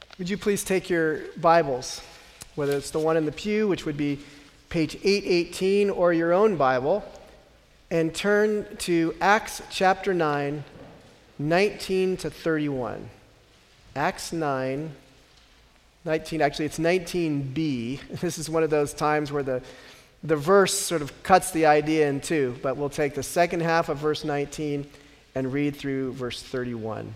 Would you please take your Bibles, whether it's the one in the pew, which would be page 818, or your own Bible, and turn to Acts chapter 9, 19 to 31. Acts 9, 19, actually it's 19b. This is one of those times where the verse sort of cuts the idea in two, but we'll take the second half of verse 19 and read through verse 31.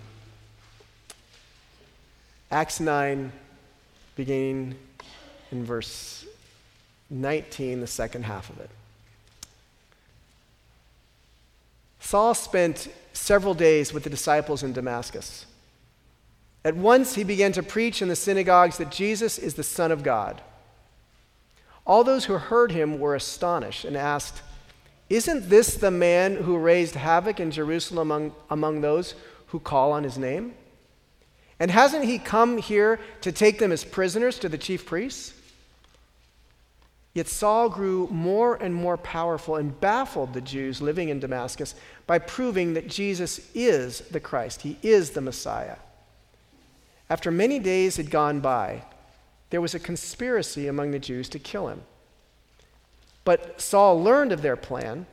Acts 9, beginning in verse 19, the second half of it. Saul spent several days with the disciples in Damascus. At once he began to preach in the synagogues that Jesus is the Son of God. All those who heard him were astonished and asked, "Isn't this the man who raised havoc in Jerusalem among those who call on his name? And hasn't he come here to take them as prisoners to the chief priests?" Yet Saul grew more and more powerful and baffled the Jews living in Damascus by proving that Jesus is the Christ. He is the Messiah. After many days had gone by, there was a conspiracy among the Jews to kill him. But Saul learned of their plan.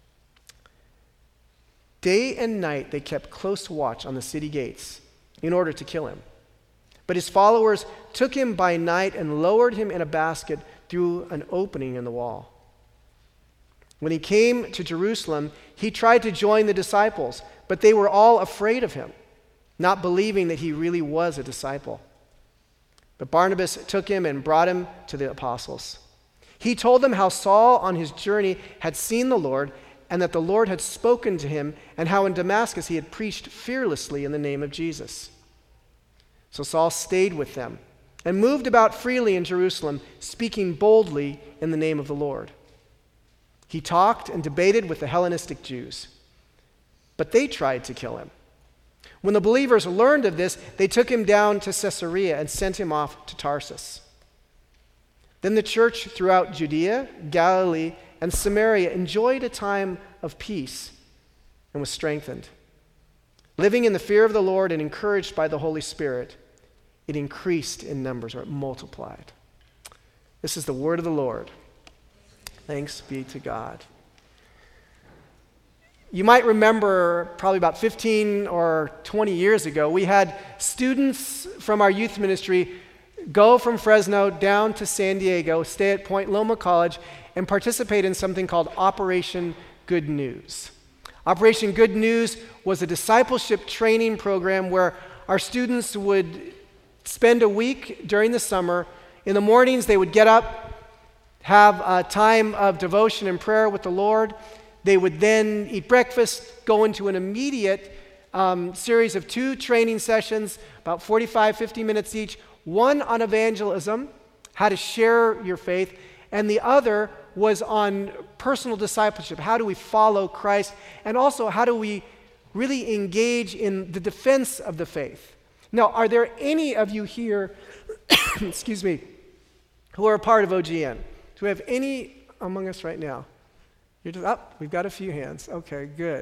Day and night they kept close watch on the city gates in order to kill him. But his followers took him by night and lowered him in a basket through an opening in the wall. When he came to Jerusalem, he tried to join the disciples, but they were all afraid of him, not believing that he really was a disciple. But Barnabas took him and brought him to the apostles. He told them how Saul on his journey had seen the Lord and that the Lord had spoken to him, and how in Damascus he had preached fearlessly in the name of Jesus. So Saul stayed with them and moved about freely in Jerusalem, speaking boldly in the name of the Lord. He talked and debated with the Hellenistic Jews, but they tried to kill him. When the believers learned of this, they took him down to Caesarea and sent him off to Tarsus. Then the church throughout Judea, Galilee, and Samaria enjoyed a time of peace and was strengthened. Living in the fear of the Lord and encouraged by the Holy Spirit, it increased in numbers, or it multiplied. This is the word of the Lord. Thanks be to God. You might remember probably about 15 or 20 years ago, we had students from our youth ministry go from Fresno down to San Diego, stay at Point Loma College, and participate in something called Operation Good News. Operation Good News was a discipleship training program where our students would spend a week during the summer. In the mornings, they would get up, have a time of devotion and prayer with the Lord. They would then eat breakfast, go into an immediate series of 2 training sessions, about 45, 50 minutes each, one on evangelism, how to share your faith, and the other was on personal discipleship. How do we follow Christ? And also, how do we really engage in the defense of the faith? Now, are there any of you here, excuse me, who are a part of OGN? Do we have any among us right now? You're just, we've got a few hands. Okay, good.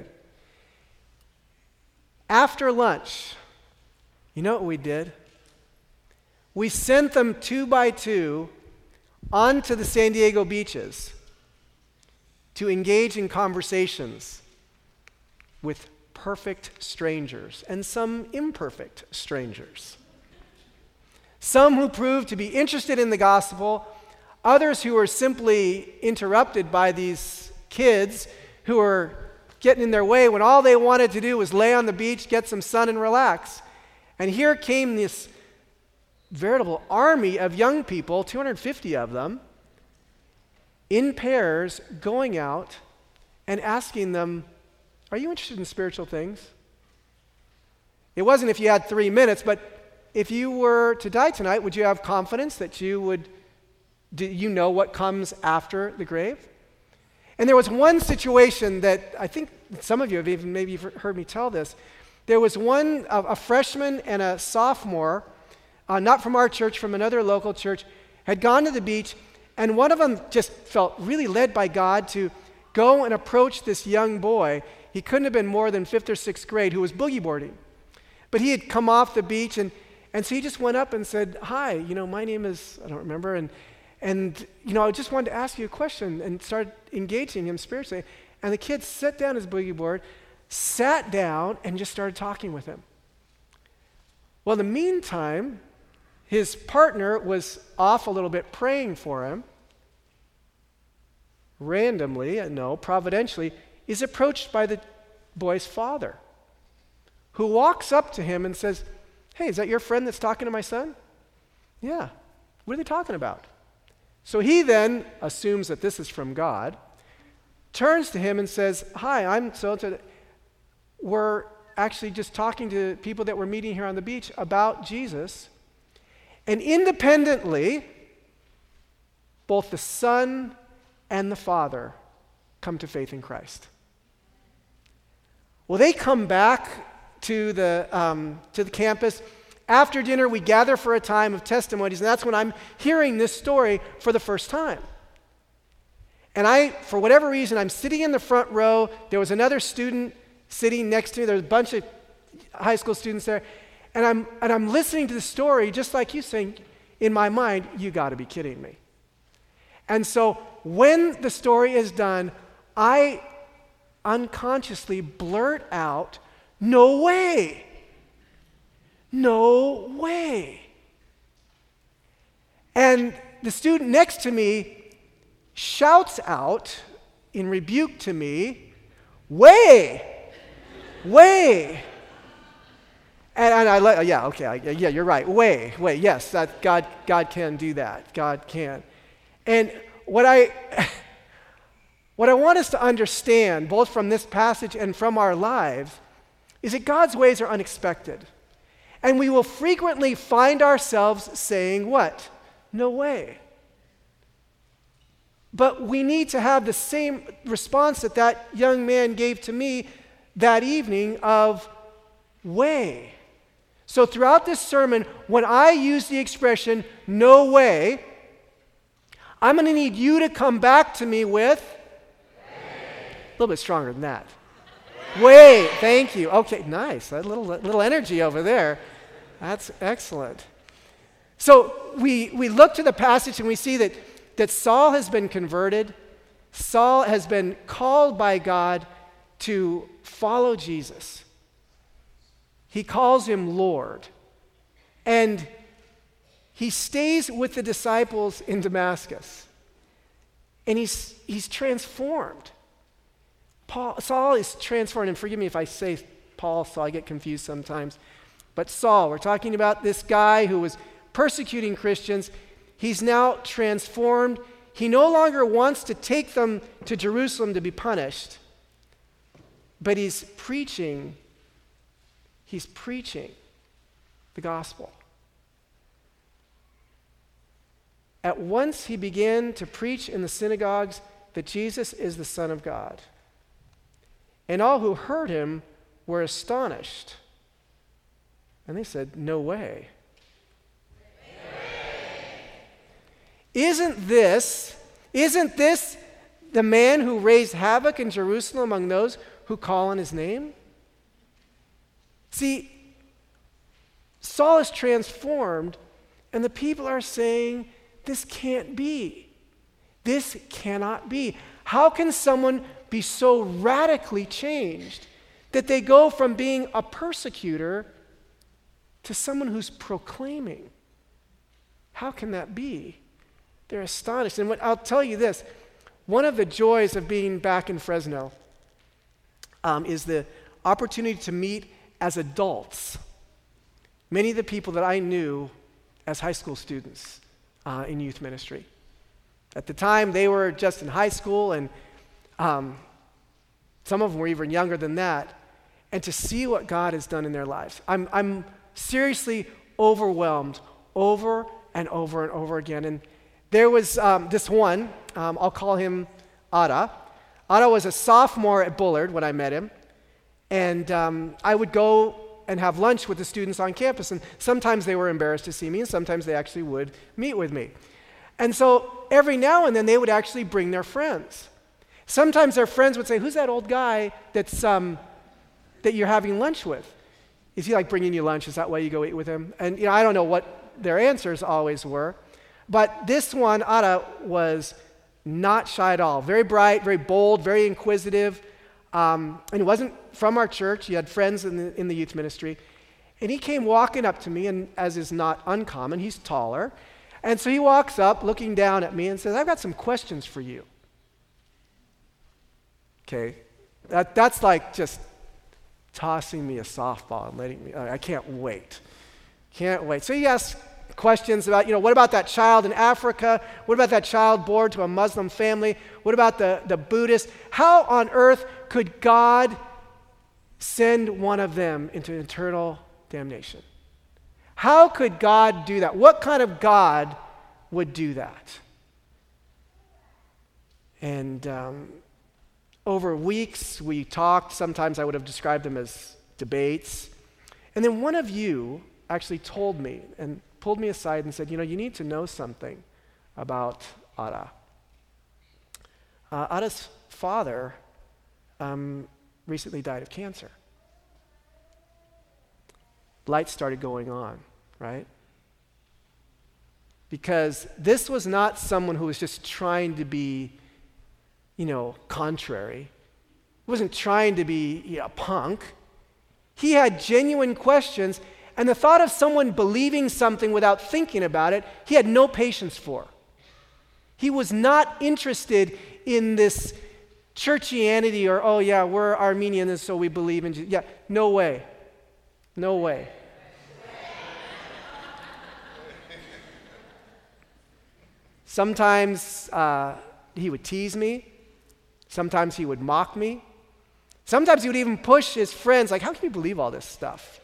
After lunch, you know what we did? We sent them 2 by 2 onto the San Diego beaches to engage in conversations with perfect strangers and some imperfect strangers. Some who proved to be interested in the gospel, others who were simply interrupted by these kids who were getting in their way when all they wanted to do was lay on the beach, get some sun, and relax. And here came this veritable army of young people, 250 of them, in pairs, going out and asking them, "Are you interested in spiritual things?" It wasn't if you had 3 minutes, but if you were to die tonight, would you have confidence that do you know what comes after the grave? And there was one situation that I think some of you have even maybe heard me tell this. There was a freshman and a sophomore, not from our church, from another local church, had gone to the beach, and one of them just felt really led by God to go and approach this young boy. He couldn't have been more than 5th or 6th grade, who was boogie boarding. But he had come off the beach, and And so he just went up and said, hi, my name is, I don't remember, and I just wanted to ask you a question, and started engaging him spiritually. And the kid set down his boogie board, sat down, and just started talking with him. Well, in the meantime, his partner was off a little bit praying for him. Randomly, providentially, is approached by the boy's father, who walks up to him and says, hey, is that your friend that's talking to my son? Yeah. What are they talking about? So he then assumes that this is from God, turns to him and says, hi, I'm so-and-so. We're actually just talking to people that we're meeting here on the beach about Jesus. And independently, both the son and the father come to faith in Christ. Well, they come back to the campus. After dinner, we gather for a time of testimonies, and that's when I'm hearing this story for the first time. And for whatever reason, I'm sitting in the front row. There was another student sitting next to me. There was a bunch of high school students there. And I'm listening to the story, just like you saying, in my mind, you got to be kidding me. And so when the story is done, I unconsciously blurt out, no way. No way. And the student next to me shouts out in rebuke to me, way, way. And you're right, way, yes, that God can do that. God can. And what I want us to understand, both from this passage and from our lives, is that God's ways are unexpected. And we will frequently find ourselves saying what? No way. But we need to have the same response that young man gave to me that evening of way. So throughout this sermon, when I use the expression no way, I'm going to need you to come back to me with a little bit stronger than that. Way, thank you. Okay, nice. A little energy over there. That's excellent. So we look to the passage and we see that Saul has been converted. Saul has been called by God to follow Jesus. He calls him Lord. And he stays with the disciples in Damascus. And he's transformed. Saul is transformed, and forgive me if I say Paul, Saul, I get confused sometimes. But Saul, we're talking about this guy who was persecuting Christians. He's now transformed. He no longer wants to take them to Jerusalem to be punished, but he's preaching the gospel. At once he began to preach in the synagogues that Jesus is the Son of God. And all who heard him were astonished. And they said, no way. Isn't this the man who raised havoc in Jerusalem among those who call on his name? See, Saul is transformed, and the people are saying, this can't be. This cannot be. How can someone be so radically changed that they go from being a persecutor to someone who's proclaiming? How can that be? They're astonished. And I'll tell you this, one of the joys of being back in Fresno is the opportunity to meet as adults many of the people that I knew as high school students in youth ministry. At the time, they were just in high school, and some of them were even younger than that. And to see what God has done in their lives, I'm seriously overwhelmed over and over and over again. And there was this one, I'll call him Ada. Ada was a sophomore at Bullard when I met him. And I would go and have lunch with the students on campus. And sometimes they were embarrassed to see me, and sometimes they actually would meet with me. And so every now and then they would actually bring their friends. Sometimes their friends would say, who's that old guy that you're having lunch with? Is he like bringing you lunch? Is that why you go eat with him? And I don't know what their answers always were. But this one, Ada, was not shy at all. Very bright, very bold, very inquisitive. And he wasn't from our church. He had friends in the youth ministry. And he came walking up to me, and as is not uncommon, he's taller. And so he walks up, looking down at me, and says, I've got some questions for you. Okay, that's like just tossing me a softball and letting me, I can't wait. Can't wait. So he asks questions about, what about that child in Africa? What about that child born to a Muslim family? What about the Buddhists? How on earth could God send one of them into eternal damnation? How could God do that? What kind of God would do that? And over weeks, we talked. Sometimes I would have described them as debates. And then one of you actually told me and pulled me aside and said, you need to know something about Ada. Ada's father recently died of cancer. Lights started going on, right? Because this was not someone who was just trying to be contrary. He wasn't trying to be a punk. He had genuine questions, and the thought of someone believing something without thinking about it, he had no patience for. He was not interested in this churchianity or, we're Armenians, so we believe in Jesus. Yeah, no way. No way. Sometimes he would tease me. Sometimes he would mock me. Sometimes he would even push his friends, like, how can you believe all this stuff?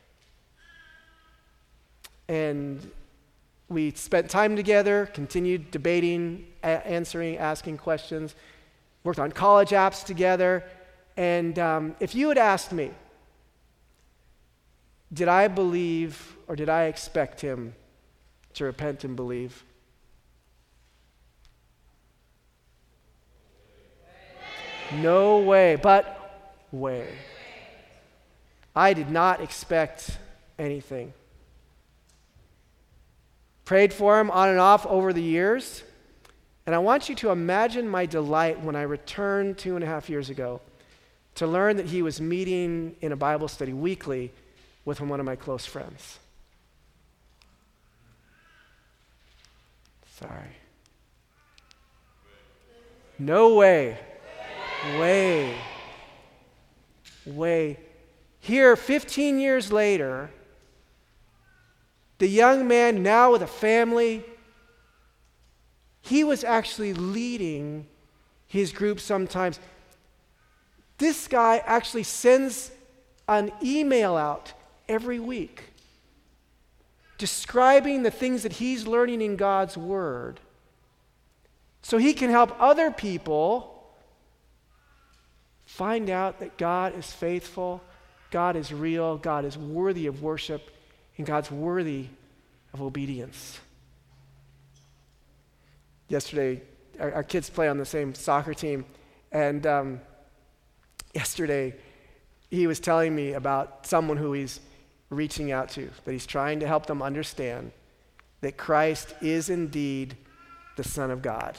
And we spent time together, continued debating, answering, asking questions, worked on college apps together. And if you had asked me, did I believe or did I expect him to repent and believe? No way, but way. I did not expect anything. Prayed for him on and off over the years, and I want you to imagine my delight when I returned 2.5 years ago to learn that he was meeting in a Bible study weekly with one of my close friends. Sorry. No way. Way. Here, 15 years later, the young man now with a family, he was actually leading his group sometimes. This guy actually sends an email out every week describing the things that he's learning in God's Word so he can help other people find out that God is faithful, God is real, God is worthy of worship, and God's worthy of obedience. Yesterday, our kids play on the same soccer team, and yesterday he was telling me about someone who he's reaching out to, that he's trying to help them understand that Christ is indeed the Son of God.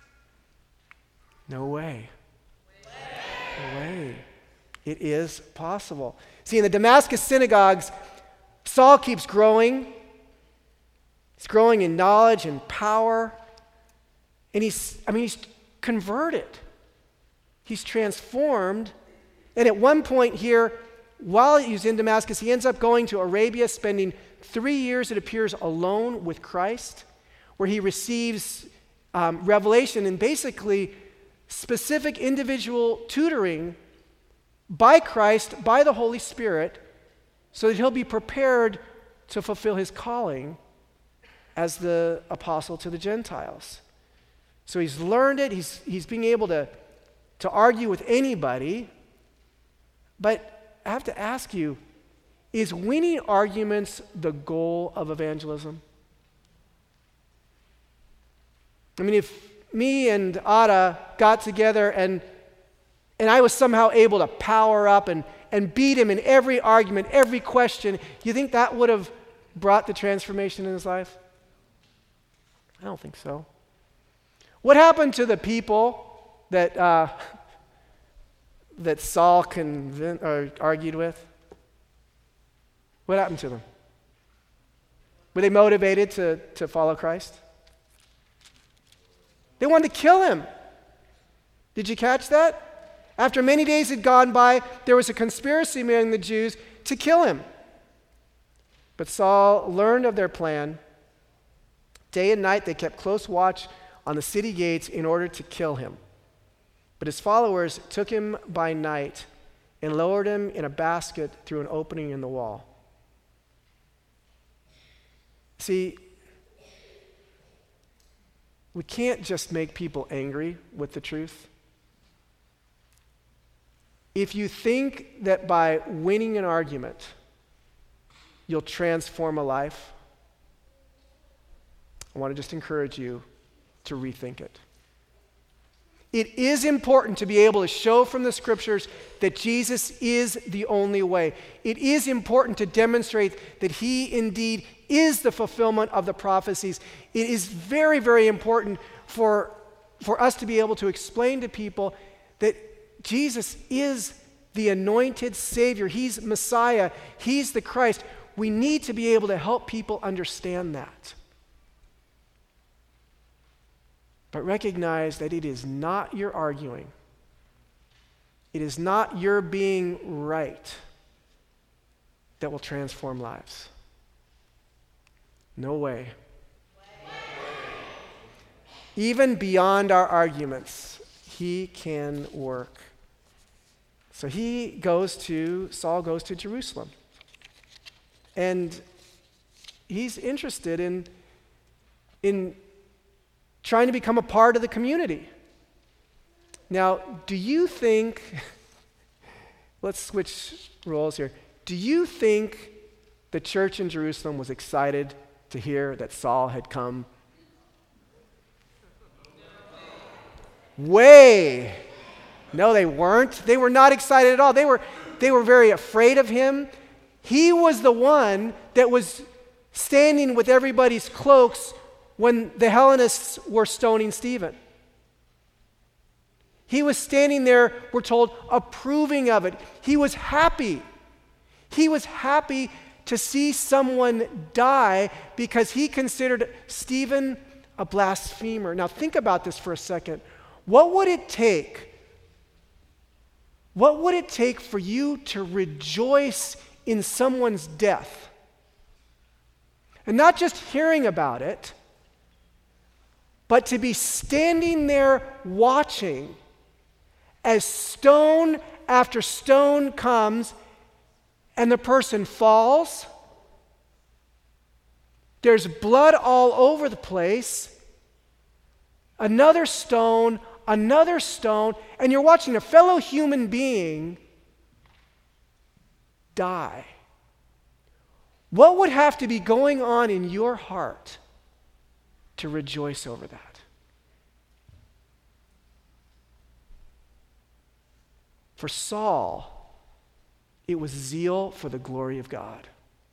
No way. No way. It is possible. See, in the Damascus synagogues, Saul keeps growing. He's growing in knowledge and power. And he's converted. He's transformed. And at one point here, while he's in Damascus, he ends up going to Arabia, spending 3 years, it appears, alone with Christ, where he receives revelation and basically specific individual tutoring by Christ, by the Holy Spirit, so that he'll be prepared to fulfill his calling as the apostle to the Gentiles. So he's learned it, he's being able to argue with anybody, but I have to ask you, is winning arguments the goal of evangelism? I mean, if me and Ada got together and I was somehow able to power up and and beat him in every argument, every question, you think that would have brought the transformation in his life? I don't think so. What happened to the people that Saul argued with? What happened to them? Were they motivated to follow Christ? They wanted to kill him. Did you catch that? After many days had gone by, there was a conspiracy among the Jews to kill him. But Saul learned of their plan. Day and night they kept close watch on the city gates in order to kill him. But his followers took him by night and lowered him in a basket through an opening in the wall. See, we can't just make people angry with the truth. If you think that by winning an argument, you'll transform a life, I want to just encourage you to rethink it. It is important to be able to show from the scriptures that Jesus is the only way. It is important to demonstrate that he indeed is the fulfillment of the prophecies. It is very, very important for us to be able to explain to people that Jesus is the anointed Savior. He's Messiah. He's the Christ. We need to be able to help people understand that. But recognize that it is not your arguing. It is not your being right that will transform lives. No way. Even beyond our arguments, he can work. So Saul goes to Jerusalem. And he's interested in trying to become a part of the community. Now, do you think, let's switch roles here. Do you think the church in Jerusalem was excited to hear that Saul had come? Way. No, they weren't. They were not excited at all. They were very afraid of him. He was the one that was standing with everybody's cloaks when the Hellenists were stoning Stephen. He was standing there, we're told, approving of it. He was happy. He was happy to see someone die because he considered Stephen a blasphemer. Now think about this for a second. What would it take? What would it take for you to rejoice in someone's death? And not just hearing about it, but to be standing there watching as stone after stone comes and the person falls. There's blood all over the place. Another stone, and you're watching a fellow human being die. What would have to be going on in your heart to rejoice over that? For Saul, it was zeal for the glory of God.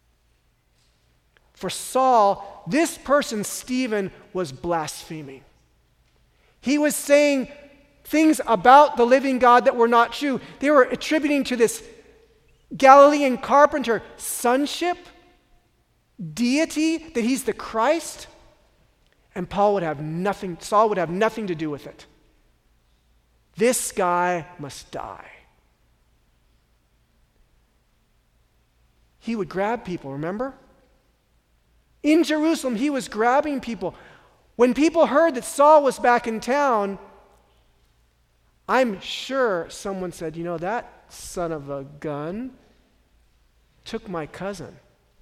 For Saul, this person, Stephen, was blaspheming. He was saying things about the living God that were not true. They were attributing to this Galilean carpenter sonship, deity, that he's the Christ. And Saul would have nothing to do with it. This guy must die. He would grab people, remember? In Jerusalem, he was grabbing people. When people heard that Saul was back in town, I'm sure someone said, that son of a gun took my cousin.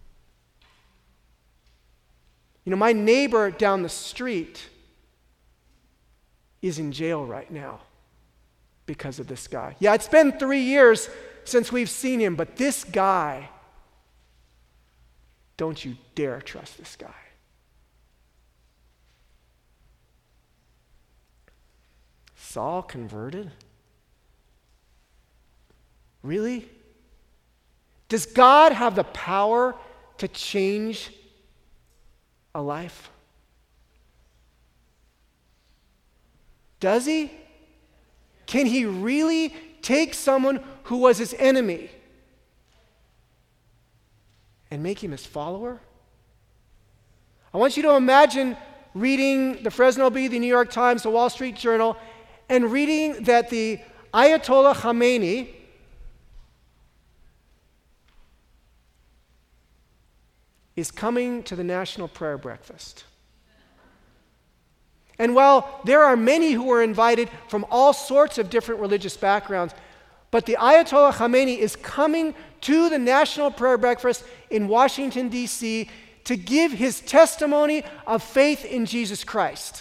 My neighbor down the street is in jail right now because of this guy. Yeah, it's been 3 years since we've seen him, but this guy, don't you dare trust this guy. Saul converted? Really? Does God have the power to change a life? Does he? Can he really take someone who was his enemy and make him his follower? I want you to imagine reading the Fresno Bee, the New York Times, the Wall Street Journal, and reading that the Ayatollah Khamenei is coming to the National Prayer Breakfast. And while there are many who are invited from all sorts of different religious backgrounds, but the Ayatollah Khamenei is coming to the National Prayer Breakfast in Washington, D.C. to give his testimony of faith in Jesus Christ.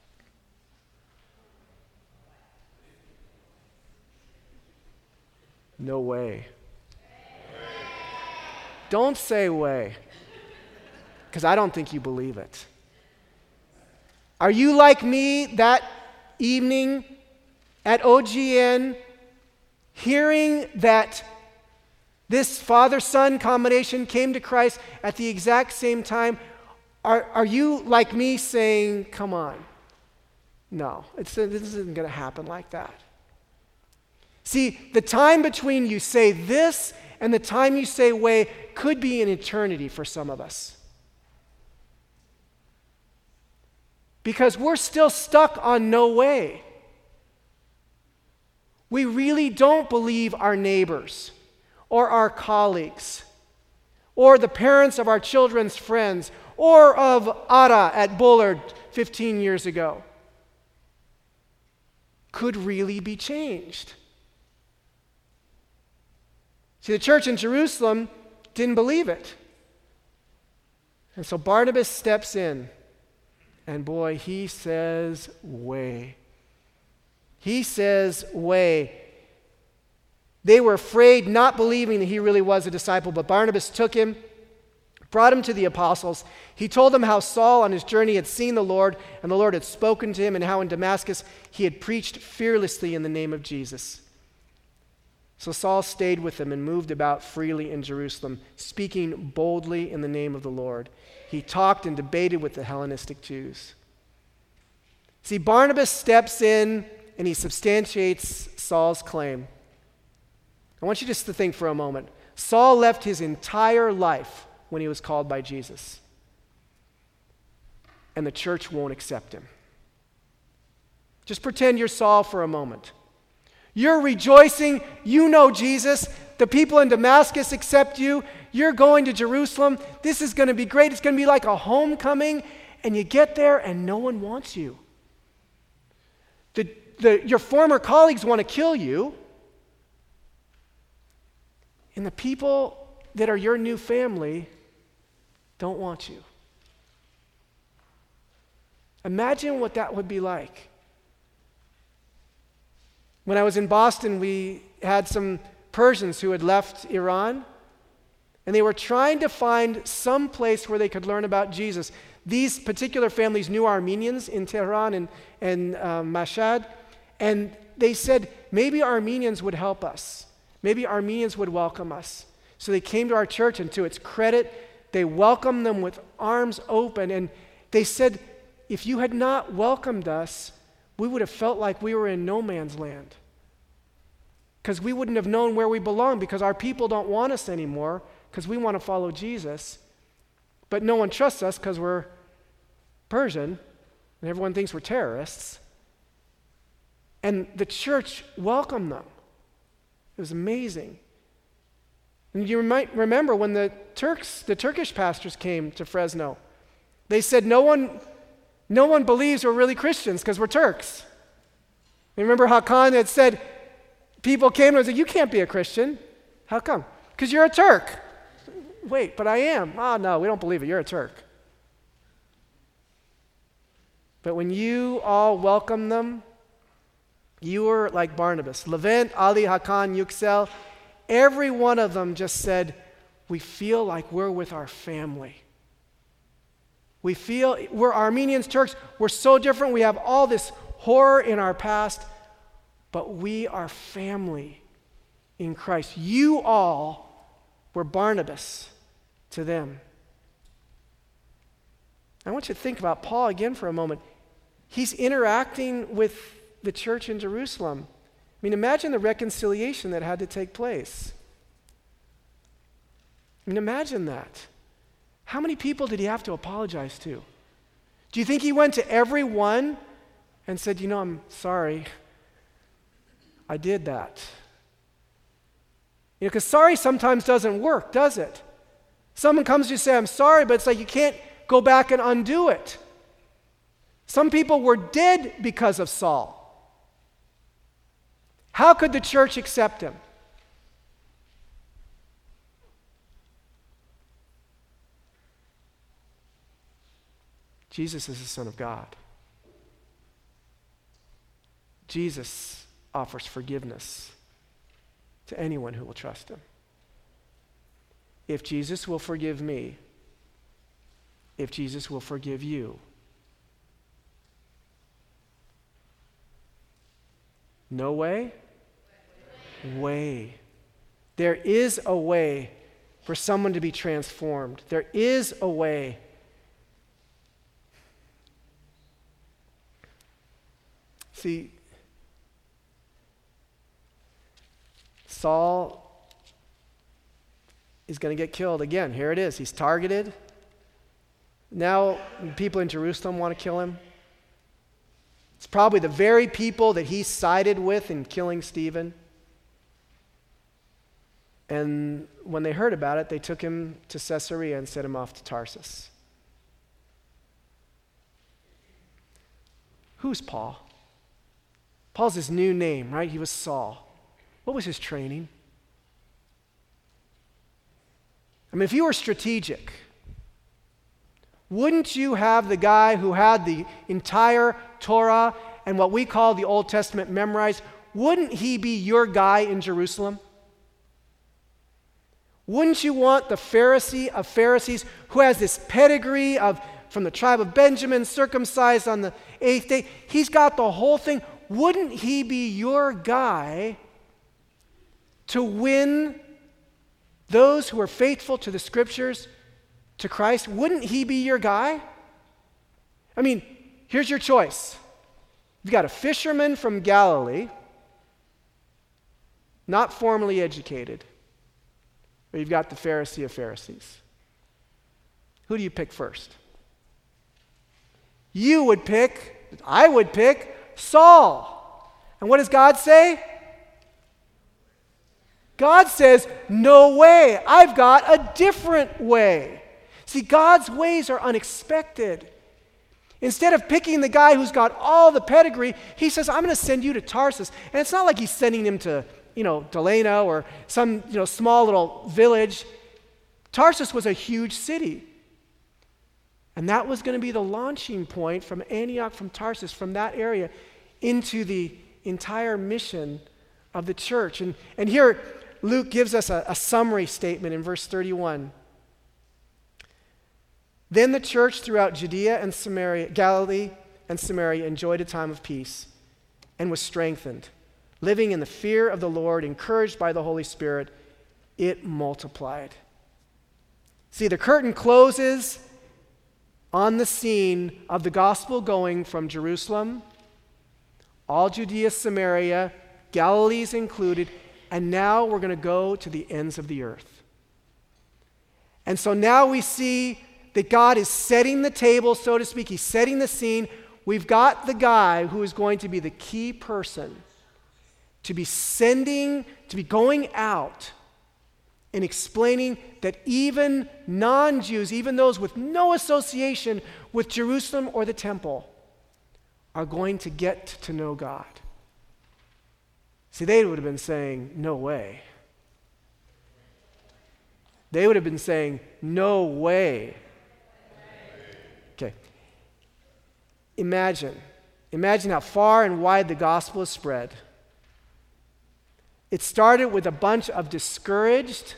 No way. Don't say way, because I don't think you believe it. Are you like me that evening at OGN, hearing that this father-son combination came to Christ at the exact same time? Are you like me saying, come on? No, this isn't going to happen like that. See, the time between you say this and the time you say way could be an eternity for some of us. Because we're still stuck on no way. We really don't believe our neighbors or our colleagues or the parents of our children's friends or of Ara at Bullard 15 years ago could really be changed. See, the church in Jerusalem didn't believe it. And so Barnabas steps in. And boy, he says, way. He says, way. They were afraid, not believing that he really was a disciple, but Barnabas took him, brought him to the apostles. He told them how Saul on his journey had seen the Lord, and the Lord had spoken to him, and how in Damascus he had preached fearlessly in the name of Jesus. So Saul stayed with them and moved about freely in Jerusalem, speaking boldly in the name of the Lord. He talked and debated with the Hellenistic Jews. See, Barnabas steps in and he substantiates Saul's claim. I want you just to think for a moment. Saul left his entire life when he was called by Jesus. And the church won't accept him. Just pretend you're Saul for a moment. You're rejoicing, you know Jesus, the people in Damascus accept you, you're going to Jerusalem, this is going to be great, it's going to be like a homecoming, and you get there and no one wants you. Your former colleagues want to kill you, and the people that are your new family don't want you. Imagine what that would be like. When I was in Boston, we had some Persians who had left Iran, and they were trying to find some place where they could learn about Jesus. These particular families knew Armenians in Tehran and Mashhad, and they said, maybe Armenians would help us. Maybe Armenians would welcome us. So they came to our church, and to its credit, they welcomed them with arms open, and they said, if you had not welcomed us, we would have felt like we were in no man's land. Because we wouldn't have known where we belong, because our people don't want us anymore, because we want to follow Jesus. But no one trusts us because we're Persian, and everyone thinks we're terrorists. And the church welcomed them. It was amazing. And you might remember when the Turkish pastors came to Fresno, they said, no one believes we're really Christians because we're Turks. You remember Hakan had said, people came and said, you can't be a Christian. How come? Because you're a Turk. Wait, but I am. Oh, no, we don't believe it. You're a Turk. But when you all welcome them, you were like Barnabas. Levent, Ali, Hakan, Yüksel, every one of them just said, we feel like we're with our family. We feel we're Armenians, Turks, we're so different, we have all this horror in our past, but we are family in Christ. You all We're Barnabas to them. I want you to think about Paul again for a moment. He's interacting with the church in Jerusalem. I mean, imagine the reconciliation that had to take place. I mean, imagine that. How many people did he have to apologize to? Do you think he went to every one and said, I'm sorry, I did that? Because sorry sometimes doesn't work, does it? Someone comes to you and say, I'm sorry, but it's like you can't go back and undo it. Some people were dead because of Saul. How could the church accept him? Jesus is the Son of God. Jesus offers forgiveness to anyone who will trust him. If Jesus will forgive me, if Jesus will forgive you, no way? Way. There is a way for someone to be transformed. There is a way. See, Saul is going to get killed again. Here it is. He's targeted. Now people in Jerusalem want to kill him. It's probably the very people that he sided with in killing Stephen. And when they heard about it, they took him to Caesarea and sent him off to Tarsus. Who's Paul? Paul's his new name, right? He was Saul. What was his training? I mean, if you were strategic, wouldn't you have the guy who had the entire Torah and what we call the Old Testament memorized, wouldn't he be your guy in Jerusalem? Wouldn't you want the Pharisee of Pharisees who has this pedigree from the tribe of Benjamin, circumcised on the 8th day? He's got the whole thing. Wouldn't he be your guy to win those who are faithful to the Scriptures to Christ? Wouldn't he be your guy? I mean, here's your choice. You've got a fisherman from Galilee, not formally educated, or you've got the Pharisee of Pharisees. Who do you pick first? I would pick Saul. And what does God say? God says, no way. I've got a different way. See, God's ways are unexpected. Instead of picking the guy who's got all the pedigree, he says, I'm going to send you to Tarsus. And it's not like he's sending him to, Delano or some, small little village. Tarsus was a huge city. And that was going to be the launching point from Antioch, from Tarsus, from that area into the entire mission of the church. And here, Luke gives us a summary statement in verse 31. Then the church throughout Judea and Samaria, Galilee and Samaria enjoyed a time of peace and was strengthened. Living in the fear of the Lord, encouraged by the Holy Spirit, it multiplied. See, the curtain closes on the scene of the gospel going from Jerusalem, all Judea, Samaria, Galilee's included, and now we're going to go to the ends of the earth. And so now we see that God is setting the table, so to speak. He's setting the scene. We've got the guy who is going to be the key person to be going out and explaining that even non-Jews, even those with no association with Jerusalem or the temple, are going to get to know God. See, they would have been saying, no way. They would have been saying, no way. Okay. Imagine how far and wide the gospel is spread. It started with a bunch of discouraged,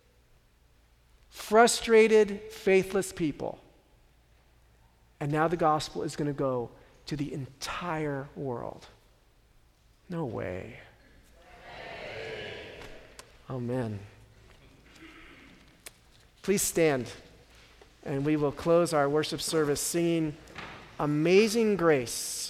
frustrated, faithless people. And now the gospel is going to go to the entire world. No way. Amen. Please stand, and we will close our worship service singing Amazing Grace.